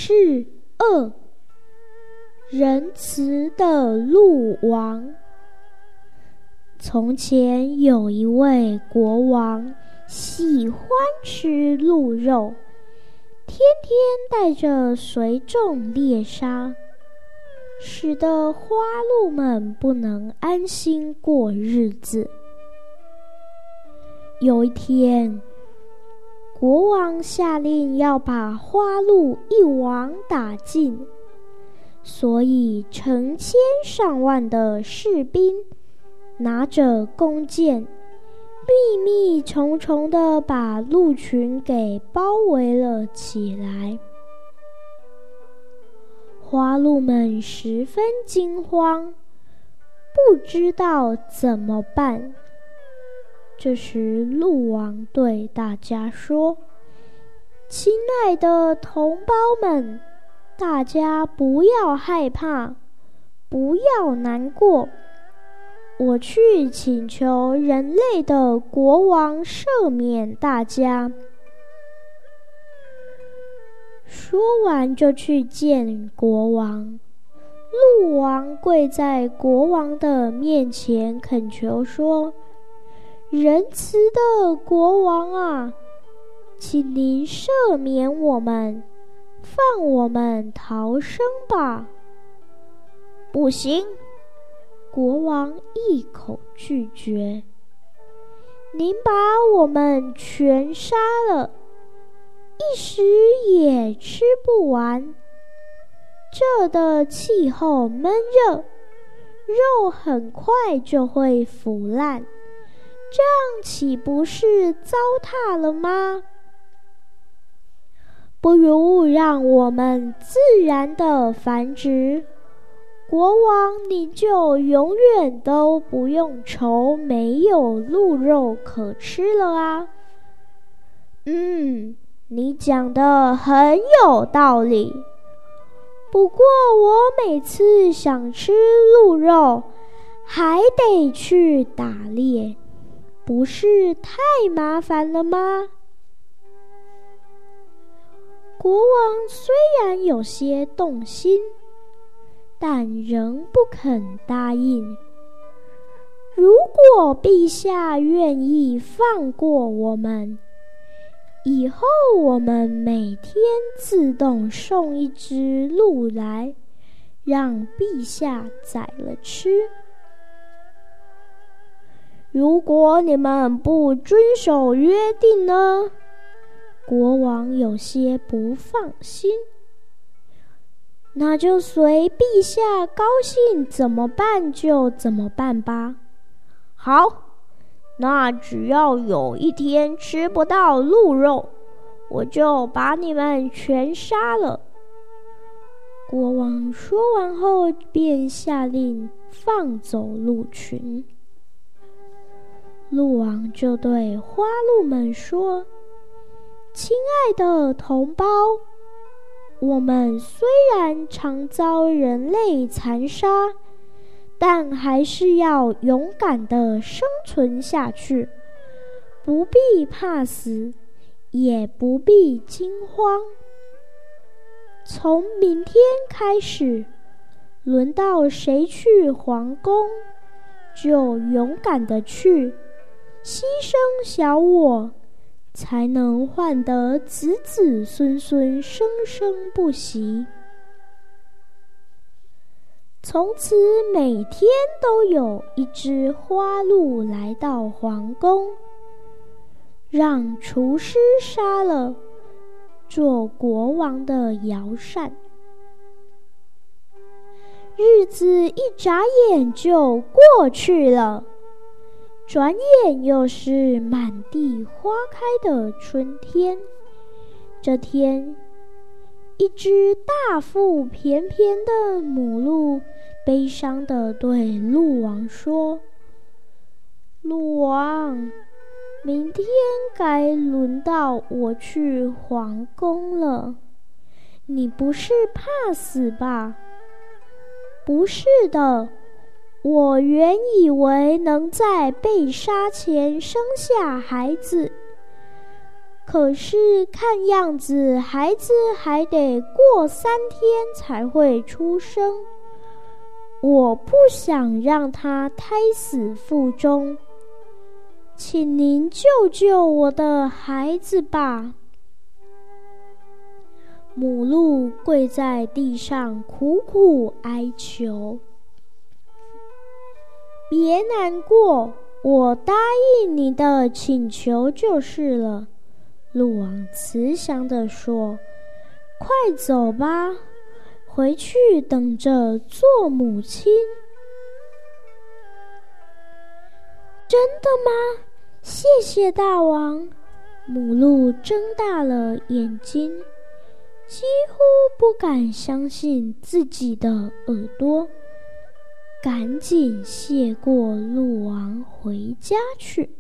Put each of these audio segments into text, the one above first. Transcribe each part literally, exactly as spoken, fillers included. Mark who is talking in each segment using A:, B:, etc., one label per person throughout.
A: 事二：仁慈的鹿王。从前有一位国王，喜欢吃鹿肉，天天带着随众猎杀，使得花鹿们不能安心过日子。有一天，国王下令要把花鹿一网打尽，所以成千上万的士兵拿着弓箭，密密重重地把鹿群给包围了起来。花鹿们十分惊慌，不知道怎么办。这时鹿王对大家说：亲爱的同胞们，大家不要害怕，不要难过，我去请求人类的国王赦免大家。说完就去见国王。鹿王跪在国王的面前恳求说：仁慈的国王啊，请您赦免我们，放我们逃生吧。不行，国王一口拒绝。您把我们全杀了，一时也吃不完。这的气候闷热，肉很快就会腐烂，这样岂不是糟蹋了吗？不如让我们自然的繁殖，国王你就永远都不用愁没有鹿肉可吃了啊。嗯，你讲得很有道理。不过我每次想吃鹿肉，还得去打猎，不是太麻烦了吗？国王虽然有些动心，但仍不肯答应。如果陛下愿意放过我们，以后我们每天自动送一只鹿来，让陛下宰了吃。如果你们不遵守约定呢？国王有些不放心。那就随陛下高兴怎么办就怎么办吧。好，那只要有一天吃不到鹿肉，我就把你们全杀了。国王说完后，便下令放走鹿群。鹿王就对花鹿们说：亲爱的同胞，我们虽然常遭人类残杀，但还是要勇敢地生存下去，不必怕死，也不必惊慌。从明天开始，轮到谁去皇宫，就勇敢地去，牺牲小我，才能换得子子孙孙生生不息。从此每天都有一只花鹿来到皇宫，让厨师杀了，做国王的摇扇。日子一眨眼就过去了，转眼又是满地花开的春天。这天，一只大腹便便的母鹿悲伤地对鹿王说：鹿王，明天该轮到我去皇宫了，你不是怕死吧？不是的，我原以为能在被杀前生下孩子， 可是看样子孩子还得过三天才会出生，我不想让他胎死腹中，请您救救我的孩子吧。”母鹿跪在地上苦苦哀求：“别难过，我答应你的请求就是了。”鹿王慈祥地说：“快走吧，回去等着做母亲。”“真的吗？谢谢大王。”母鹿睁大了眼睛，几乎不敢相信自己的耳朵，赶紧谢过鹿王回家去。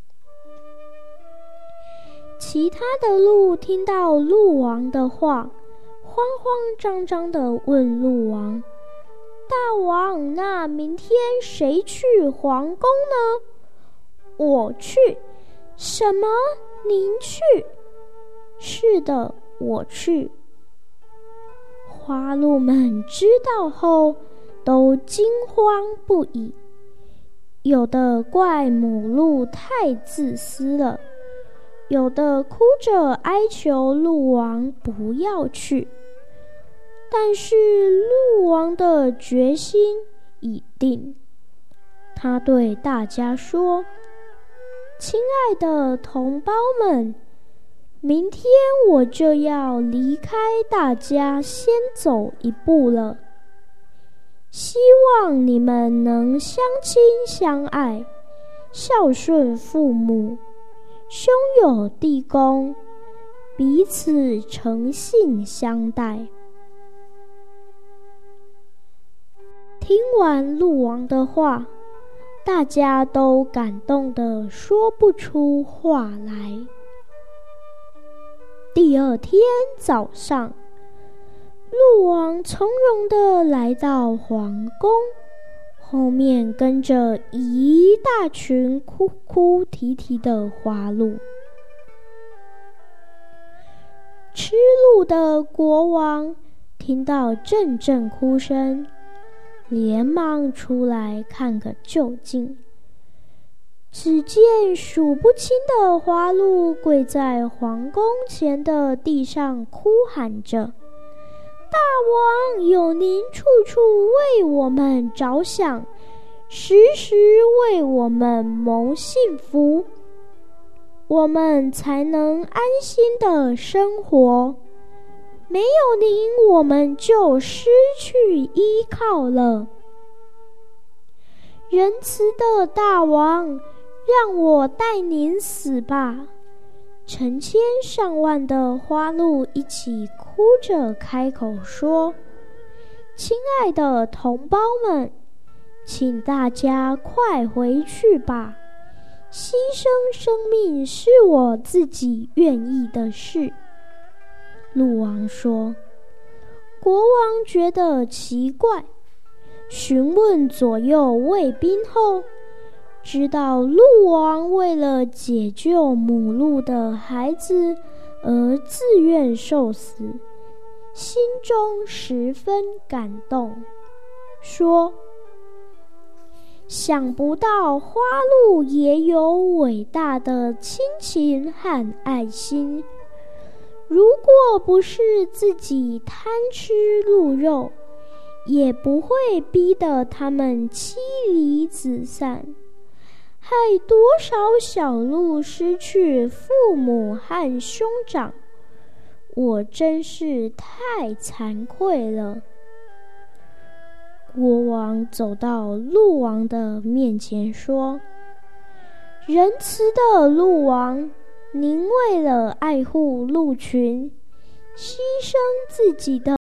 A: 其他的鹿听到鹿王的话，慌慌张张地问鹿王：“大王，那明天谁去皇宫呢？”“我去。”“什么？您去？”“是的，我去。”花鹿们知道后都惊慌不已，有的怪母鹿太自私了，有的哭着哀求鹿王不要去。但是鹿王的决心已定，他对大家说：“亲爱的同胞们，明天我就要离开大家先走一步了，希望你们能相亲相爱，孝顺父母，兄友弟恭，彼此诚信相待。”听完鹿王的话，大家都感动得说不出话来。第二天早上，鹿王从容地来到皇宫，后面跟着一大群哭哭啼啼的花鹿。吃鹿的国王听到阵阵哭声，连忙出来看个究竟。只见数不清的花鹿跪在皇宫前的地上哭喊着：“大王，有您处处为我们着想，时时为我们谋幸福，我们才能安心的生活。没有您，我们就失去依靠了。仁慈的大王，让我带您死吧！”成千上万的花鹿一起哭着开口说：“亲爱的同胞们，请大家快回去吧！牺牲生命是我自己愿意的事。”鹿王说。国王觉得奇怪，询问左右卫兵后，知道鹿王为了解救母鹿的孩子而自愿受死，心中十分感动，说：“想不到花鹿也有伟大的亲情和爱心，如果不是自己贪吃鹿肉，也不会逼得他们妻离子散，害多少小鹿失去父母和兄长，我真是太惭愧了。”国王走到鹿王的面前说：“仁慈的鹿王，您为了爱护鹿群，牺牲自己的